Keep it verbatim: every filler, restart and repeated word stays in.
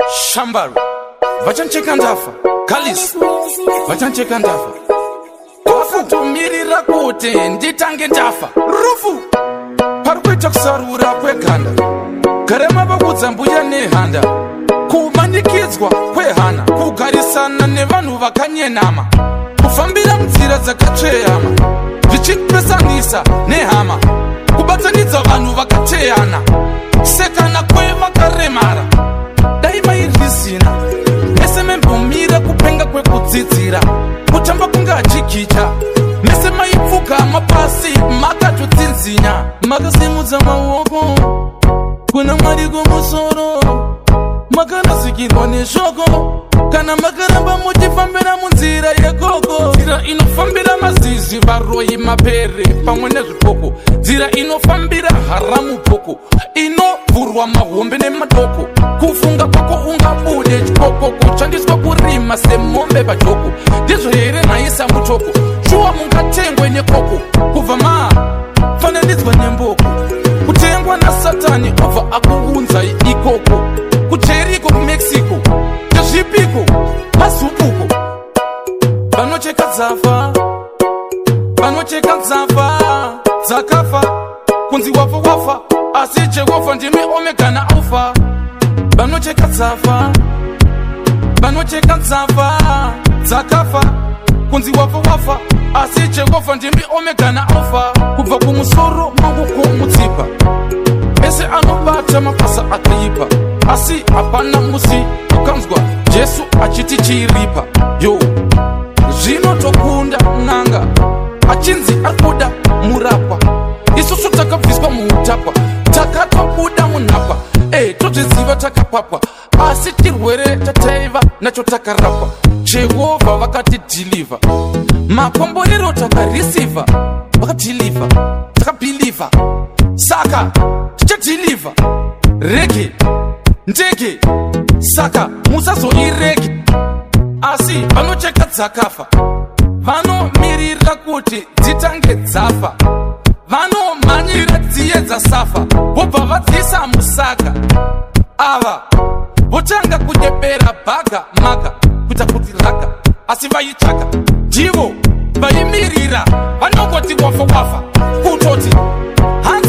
Shambaru vachancheka ndafa, Kalisi vachancheka ndafa, vakatumirira kuti nditange ndafa. Rufu parikuita kusarura kweganda, garema vakudza mbuya nehanda, kumanikidzwa kwehana, kugarisana nevanhu vakanyenama, kufambira munzira dzakatsveyama, zvichipesanisa nehama, kubatsanidza vanhu vakateyana, sekana kwevakaremara. Dai mairizina mese membomira kupenga kwekudzidzira, kutamba kunga achikicha mese maipfuka mapasi makatotsinzinya, makasimudza maoko kuna mwari kumusoro, makanasikirwa neshoko kana makaramba muchifambira munzira yekoko, nzira inofambira mazizi, varoyi, mapere pamwe nezvipoko, nzira inofambira haramu poko, inovhurwa mahombe nemadoko, kufunga kwako ungabude chikoko, kushandiswa kurima semombe pajoko, ndizvo here naisa mutoko, shuwa mungatengwe nekoko, kubva maa fananidzwa nemboko, kutengwa nasatani obva akuunzai ikoko, kujeriko kumexico ndezvipiko mazupuko, vanocheka dzafa, vanocheka dzafa dzakafa, kunzi wafa wafa asi Jehovha ndimi omega na alpha. Vanocheka dzafa, vanocheka dzafa dzakafa, kunzi wafa wafa asi Jehovha ndimi omega na alpha. Kubva kumusoro maoko mutsipa, ese anobata mabasa akaipa, asi hapana musi ukanzwa Jesu achiti chiripa. Yo zvino tokunda n'anga achinzi akuda murapwa, isusu takabviswa muutapwa, takatobuda munhapwa, e tozviziva takapapwa, asi chirwere chataiva nacho takarapwa. Jehovha vakatidhilivha, makomborero takarisivha, vakadhilivha, takabhilivha, saka tichadhilivha. Rege ndege saka musazoirege, asi vanocheka dzakafa, vanomirira kuti dzitange dzafa, vanomhanyira dziye dzasafa, vobva vadzisa musaka. Ava votanga kunyepera bhaga maka kuita kuti raka, asi vaitsvaka ndivo vaimirira, vanongoti wafa wafa, kutoti